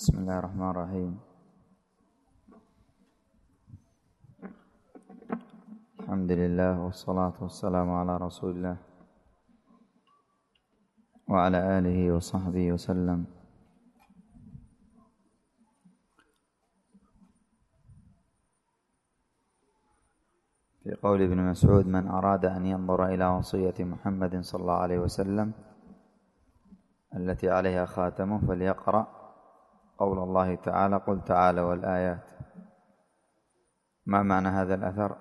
بسم الله الرحمن الرحيم. الحمد لله والصلاة والسلام على رسول الله وعلى آله وصحبه وسلم. في قول ابن مسعود: من أراد أن ينظر إلى وصية محمد صلى الله عليه وسلم التي عليها خاتمه فليقرأ قول الله تعالى: قل تعالوا والآيات. ما معنى هذا الأثر؟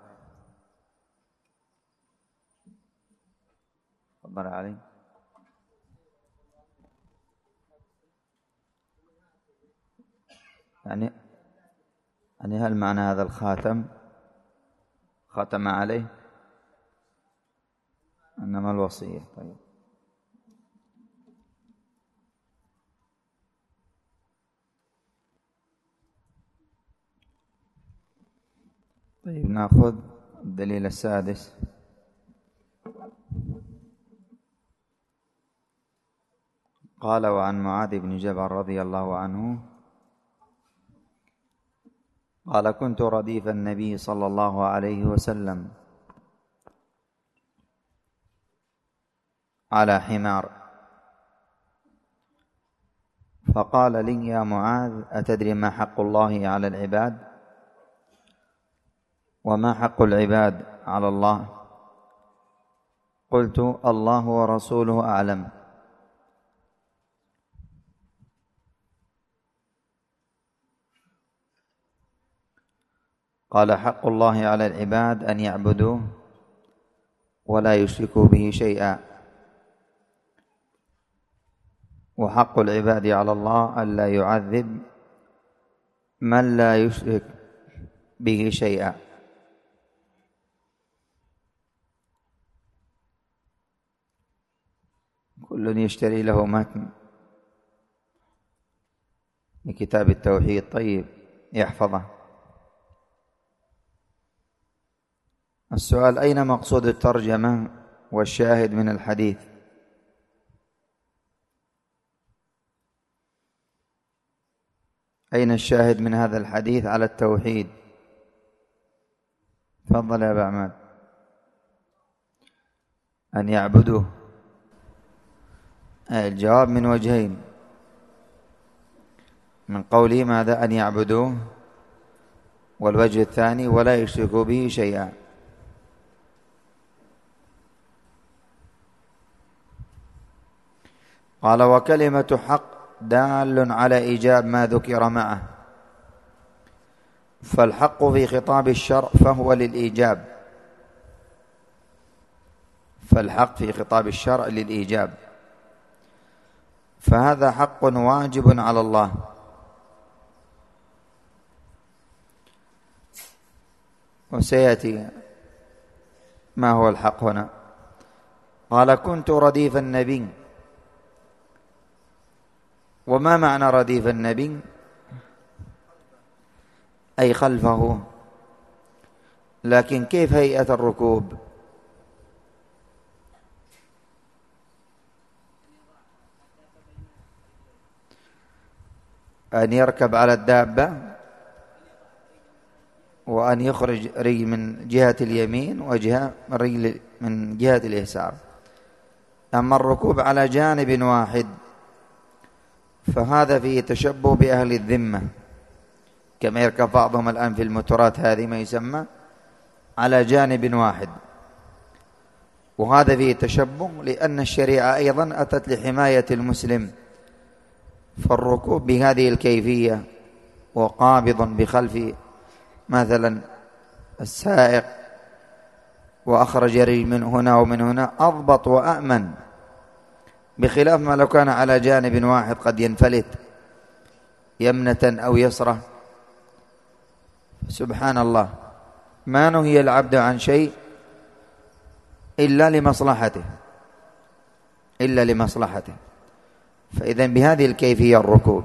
تفضل علي. يعني هل معنى هذا الخاتم ختم عليه؟ إنما الوصية. طيب نأخذ الدليل السادس. قال: وعن معاذ بن جبل رضي الله عنه قال: كنت رديف النبي صلى الله عليه وسلم على حمار، فقال لي: يا معاذ، أتدري ما حق الله على العباد وما حق العباد على الله؟ قلت: الله ورسوله أعلم. قال: حق الله على العباد أن يعبدوه ولا يشركوا به شيئا، وحق العباد على الله ألا يعذب من لا يشرك به شيئا. كل يشتري له متن لكتاب التوحيد طيب يحفظه. السؤال: أين مقصود الترجمة والشاهد من الحديث؟ أين الشاهد من هذا الحديث على التوحيد؟ تفضل يا أبا عماد. أن يعبدوه. الجواب من وجهين: من قوله ماذا؟ أن يعبدوه، والوجه الثاني: ولا يشركوا به شيئا. قال: وكلمة حق دال على إيجاب ما ذكر معه، فالحق في خطاب الشرع فهو للإيجاب، فالحق في خطاب الشرع للإيجاب، فهذا حق واجب على الله. وسيأتي ما هو الحق هنا. قال: كنت رديف النبي. وما معنى رديف النبي؟ أي خلفه. لكن كيف هيئة الركوب؟ أن يركب على الدابة وأن يخرج رجل من جهة اليمين رجل من جهة اليسار. أما الركوب على جانب واحد فهذا فيه تشبه بأهل الذمة، كما يركب بعضهم الآن في الموتورات هذه ما يسمى على جانب واحد، وهذا فيه تشبه لأن الشريعة أيضا أتت لحماية المسلم. فالركوب بهذه الكيفية وقابض بخلف مثلا السائق وأخرج رجل من هنا ومن هنا أضبط وأأمن، بخلاف ما لو كان على جانب واحد قد ينفلت يمنة أو يسرة. سبحان الله، ما نهي العبد عن شيء إلا لمصلحته، فإذن بهذه الكيفية الركوب.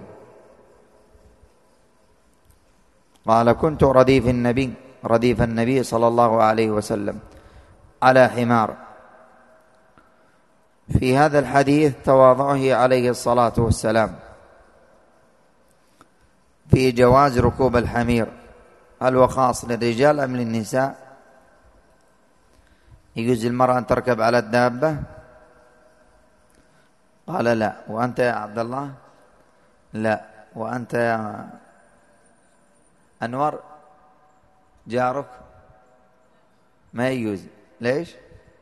قال: كنت رديف النبي صلى الله عليه وسلم على حمار. في هذا الحديث تواضعه عليه الصلاة والسلام، في جواز ركوب الحمير، هل هو خاص للرجال أم للنساء؟ يجوز للمرأة أن تركب على الدابة؟ قال لا. وأنت يا عبد الله؟ لا. وأنت يا أنور جارك؟ ما يجوز. ليش؟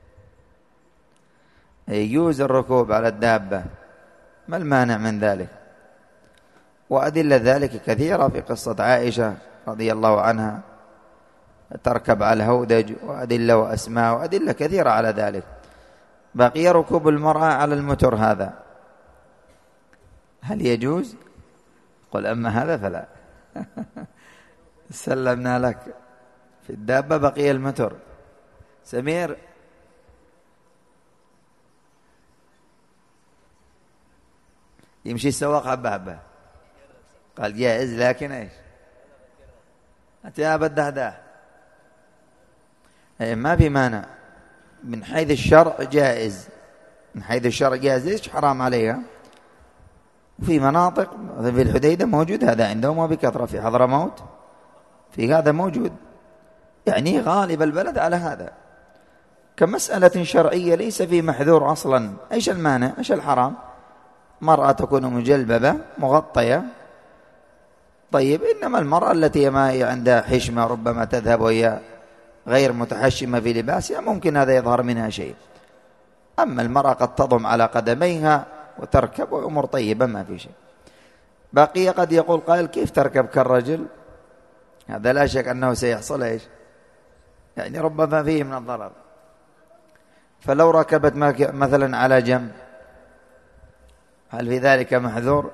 يجوز الركوب على الدابة، ما المانع من ذلك؟ وأدلة ذلك كثيرة في قصة عائشة رضي الله عنها تركب على الهودج، وأدلة وأسماء وأدلة كثيرة على ذلك. بقي ركوب المرأة على المتر، هذا هل يجوز؟ قل أما هذا فلا. سلمنا لك. في الدابة بقي المتر. سمير يمشي السواق حبة حبة، قال جائز لكن ايش؟ أنت يا بدهده ما في مانع من حيث الشرع جائز، من حيث الشرع جائز. ليش حرام عليها؟ في مناطق في الحديدة موجود هذا عندهم وبكثرة، في حضرموت في هذا موجود، يعني غالب البلد على هذا. كمسألة شرعية ليس في محذور أصلا. إيش المانع؟ إيش الحرام؟ مرأة تكون مجلببة مغطية، طيب. إنما المرأة التي ما عندها حشمة ربما تذهب وهي غير متحشمة في لباسها، ممكن هذا يظهر منها شيء. أما المرأة قد تضم على قدميها وتركب وأمور طيبة ما في شيء. بقي قد يقول قائل كيف تركب كالرجل؟ هذا لا شك أنه سيحصل إيش؟ يعني ربما فيه من الضرر. فلو ركبت مثلا على جنب، هل في ذلك محذور؟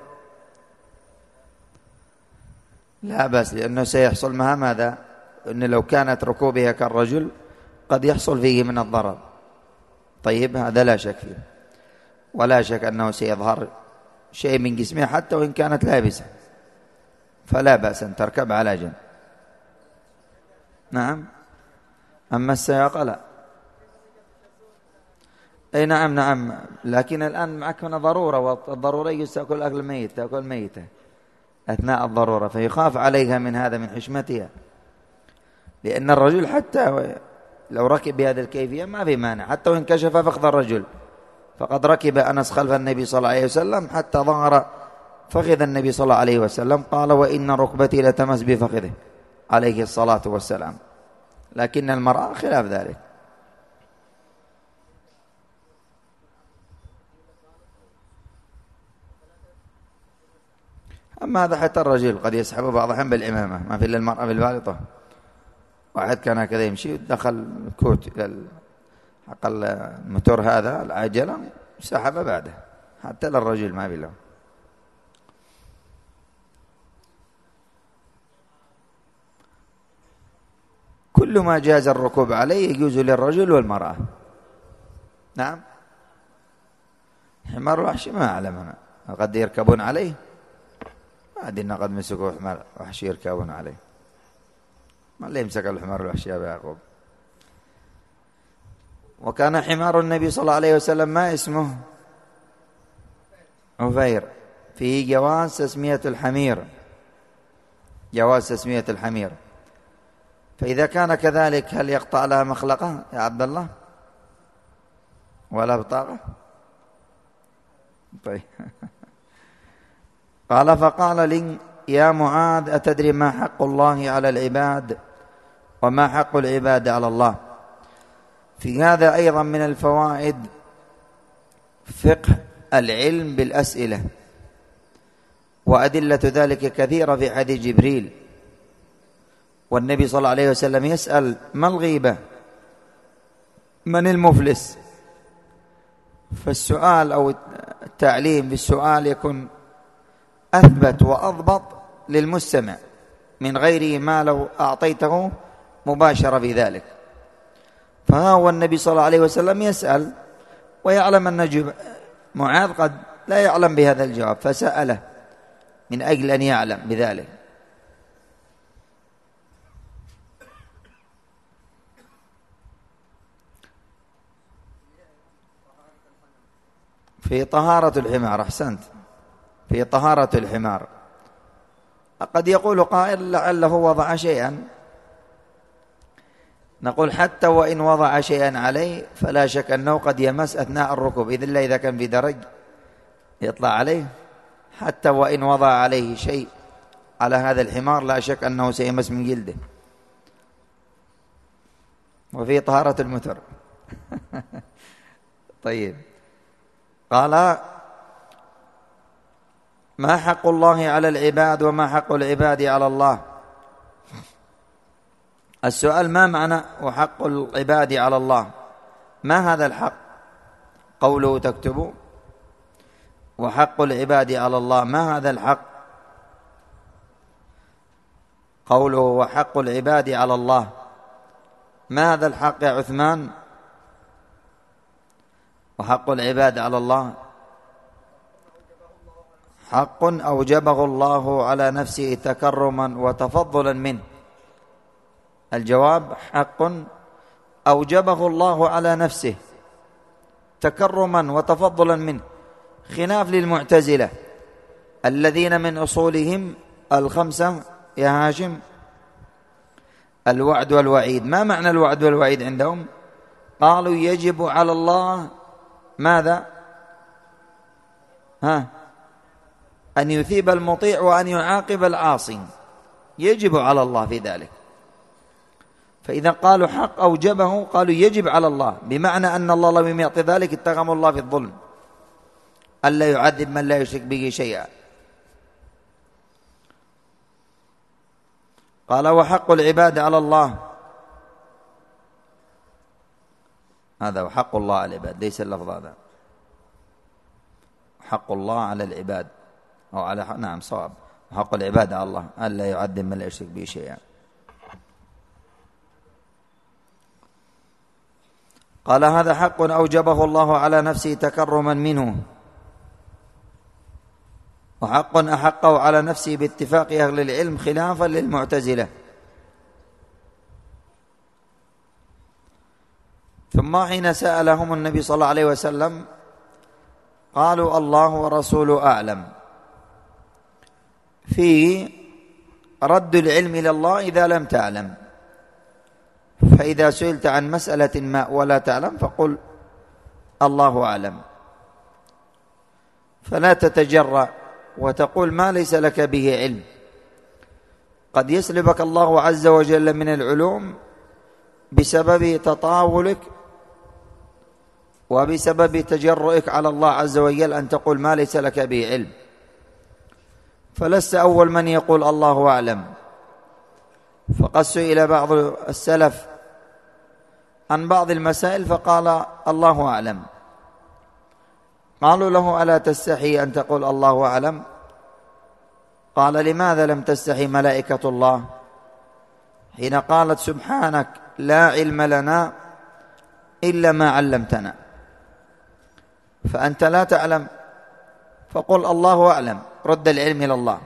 لا بأس، لأنه سيحصل معها ماذا؟ أن لو كانت ركوبها كالرجل قد يحصل فيه من الضرر. طيب هذا لا شك فيه، ولا شك أنه سيظهر شيء من جسمها حتى وإن كانت لابسة، فلا بأس أن تركب على جنب. نعم. أما السياقة لا. أي نعم نعم، لكن الآن معك هنا ضرورة، والضرورة يجوز تأكل أكل ميت، تأكل ميتة أثناء الضرورة، فيخاف عليها من هذا، من حشمتها. لأن الرجل حتى لو ركب بهذه الكيفية ما في مانع، حتى وإن كشف فخذ الرجل. فقد ركب أنس خلف النبي صلى الله عليه وسلم حتى ظهر فخذ النبي صلى الله عليه وسلم، قال وإن ركبتي لتمس بفخذه عليه الصلاة والسلام. لكن المرأة خلاف ذلك. أما هذا حتى الرجل قد يسحب بعض الأحيان بالإمامة، ما في إلا المرأة بالبالطة. واحد كان كذا يمشي دخل كوت إلى حق الموتور هذا العجلة سحب بعده، حتى للرجل ما في له. كل ما جاز الركوب عليه يجوز للرجل والمرأة. نعم. حمار الوحش ما أعلم أنا، قد يركبون عليه، ما أدري قد مسكوا حمار وحش يركبون عليه. ما اللي يمسك الحمار الوحش يا أبا يعقوب؟ وكان حمار النبي صلى الله عليه وسلم ما اسمه؟ عفير. فيه جواز تسمية الحمير، جواز تسمية الحمير. فإذا كان كذلك هل يقطع لها مخلقة يا عبد الله ولا بطاقة؟ طيب. قال فقال لي يا معاذ أتدري ما حق الله على العباد وما حق العباد على الله؟ في هذا أيضا من الفوائد فقه العلم بالأسئلة، وأدلة ذلك كثيرة في حديث جبريل. والنبي صلى الله عليه وسلم يسأل ما الغيبة؟ من المفلس؟ فالسؤال أو التعليم بالسؤال يكون أثبت وأضبط للمستمع من غيره ما لو أعطيته مباشرة في ذلك. فها هو النبي صلى الله عليه وسلم يسأل ويعلم أن معاذ قد لا يعلم بهذا الجواب، فسأله من أجل أن يعلم بذلك. في طهارة الحمار، أحسنت، في طهارة الحمار. قد يقول قائل لعله وضع شيئا، نقول حتى وإن وضع شيئا عليه فلا شك أنه قد يمس أثناء الركوب، إذن الله إذا كان في درج يطلع عليه، حتى وإن وضع عليه شيء على هذا الحمار لا شك أنه سيمس من جلده، وفي طهارة المتر. طيب، قال: ما حق الله على العباد وما حق العباد على الله؟ السؤال: ما معنى وحق العباد على الله؟ ما هذا الحق؟ قوله تكتبوا وحق العباد على الله، ما هذا الحق؟ قوله وحق العباد على الله، ما هذا الحق يا عثمان؟ وحق العباد على الله حق أوجبه الله على نفسه تكرما وتفضلا منه. الجواب: حق أوجبه الله على نفسه تكرما وتفضلا منه، خلاف للمعتزلة الذين من أصولهم الخمسة يا هاشم الوعد والوعيد. ما معنى الوعد والوعيد عندهم؟ قالوا يجب على الله ماذا؟ أن يثيب المطيع وأن يعاقب العاصي، يجب على الله في ذلك. فإذا قالوا حق أوجبه قالوا يجب على الله، بمعنى أن الله لم يعطي ذلك اتهم الله في الظلم، ألا يعذب من لا يشرك به شيئا. قال: وحق العباد على الله، هذا وحق الله على العباد، ليس اللفظ هذا، حق الله على العباد أو على نعم صواب، وحق العباد على الله ألا يعذب من لا يشرك به شيئا. قال: هذا حق أوجبه الله على نفسه تكرما منه، وحق أحقه على نفسه باتفاق أهل العلم خلافا للمعتزلة. ثم حين سألهم النبي صلى الله عليه وسلم قالوا: الله ورسوله أعلم، في رد العلم إلى الله إذا لم تعلم. فإذا سئلت عن مسألة ما ولا تعلم فقل الله أعلم، فلا تتجرأ وتقول ما ليس لك به علم. قد يسلبك الله عز وجل من العلوم بسبب تطاولك وبسبب تجرؤك على الله عز وجل أن تقول ما ليس لك به علم. فلست أول من يقول الله أعلم. فقد سئل بعض السلف عن بعض المسائل فقال الله أعلم، قالوا له: ألا تستحي أن تقول الله أعلم؟ قال: لماذا لم تستحي ملائكة الله حين قالت سبحانك لا علم لنا إلا ما علمتنا؟ فأنت لا تعلم فقل الله أعلم، رد العلم إلى الله.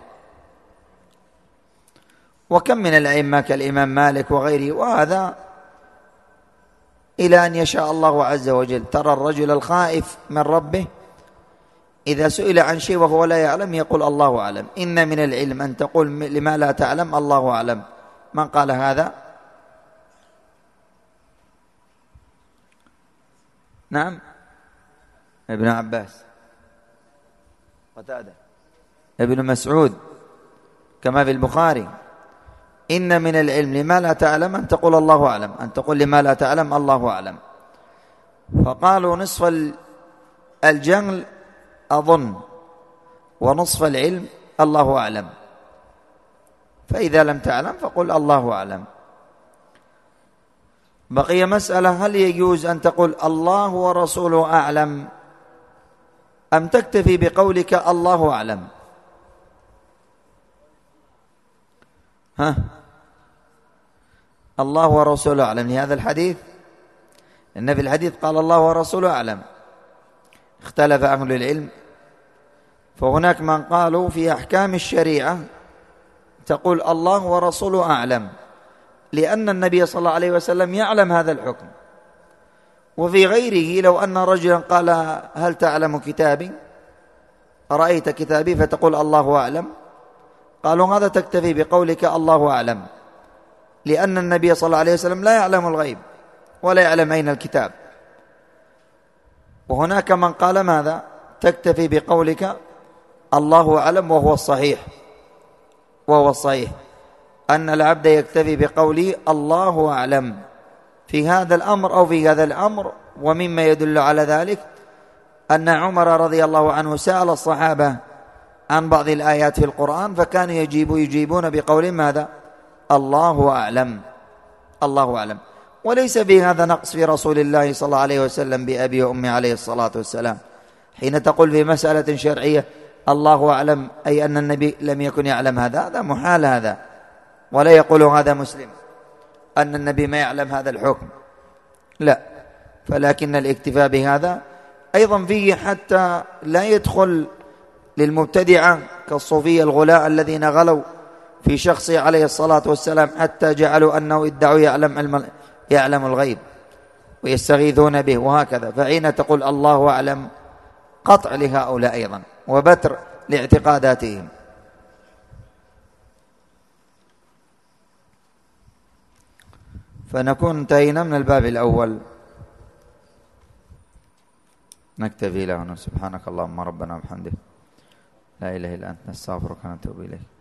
وكم من الأئمة كالإمام مالك وغيره، وهذا إلى أن يشاء الله عز وجل. ترى الرجل الخائف من ربه إذا سئل عن شيء وهو لا يعلم يقول الله أعلم. إن من العلم أن تقول لما لا تعلم الله أعلم. من قال هذا؟ نعم، ابن عباس، قتادة، ابن مسعود، كما في البخاري: إن من العلم لما لا تعلم أن تقول الله أعلم، أن تقول لما لا تعلم الله أعلم. فقالوا نصف الجهل أظن ونصف العلم الله أعلم، فإذا لم تعلم فقل الله أعلم. بقي مسألة: هل يجوز أن تقول الله ورسوله أعلم أم تكتفي بقولك الله أعلم؟ الله ورسوله أعلم لهذا الحديث، لأن في الحديث قال الله ورسوله أعلم. اختلف أهل العلم، فهناك من قالوا في أحكام الشريعة تقول الله ورسوله أعلم، لأن النبي صلى الله عليه وسلم يعلم هذا الحكم. وفي غيره لو أن رجلا قال هل تعلم كتابي، رأيت كتابي، فتقول الله أعلم، قالوا هذا تكتفي بقولك الله أعلم، لأن النبي صلى الله عليه وسلم لا يعلم الغيب ولا يعلم أين الكتاب. وهناك من قال ماذا؟ تكتفي بقولك الله أعلم، وهو الصحيح أن العبد يكتفي بقوله الله أعلم في هذا الأمر أو في هذا الأمر. ومما يدل على ذلك أن عمر رضي الله عنه سأل الصحابة عن بعض الآيات في القرآن فكانوا يجيبون بقول ماذا؟ الله أعلم، الله أعلم. وليس في هذا نقص في رسول الله صلى الله عليه وسلم بأبي وأمي عليه الصلاة والسلام. حين تقول في مسألة شرعية الله أعلم أي أن النبي لم يكن يعلم هذا محال هذا، ولا يقول هذا مسلم أن النبي ما يعلم هذا الحكم، لا. فلكن الاكتفاء بهذا أيضا فيه حتى لا يدخل للمبتدعة كالصوفية الغلاء الذين غلوا في شخصه عليه الصلاة والسلام حتى جعلوا أنه ادعوا يعلم الغيب ويستغيثون به وهكذا. فحين تقول الله أعلم قطع لهؤلاء أيضا وبتر لاعتقاداتهم. فنكون انتهينا من الباب الأول، نكتفي له. سبحانك اللهم ربنا وبحمدك لا إله إلا أنت نستغفرك ونتوب إليك.